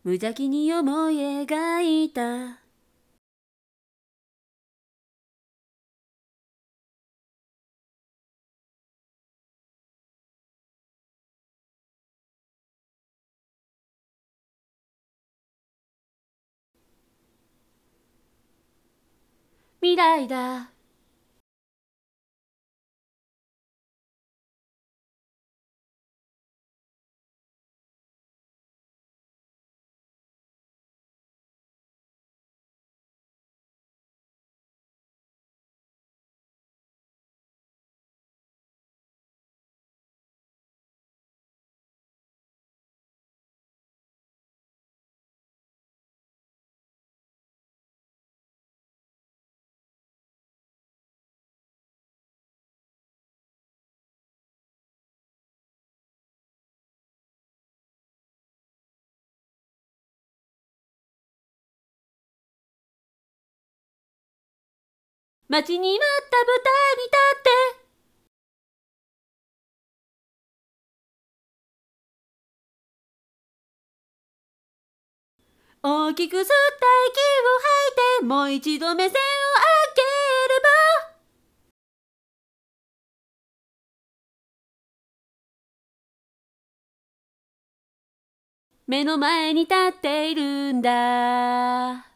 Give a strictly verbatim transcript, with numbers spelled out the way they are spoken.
無邪気に思い描いた未来だ。待ちに待った舞台に立って大きく吸った息を吐いてもう一度目線を上げれば目の前に立っているんだ。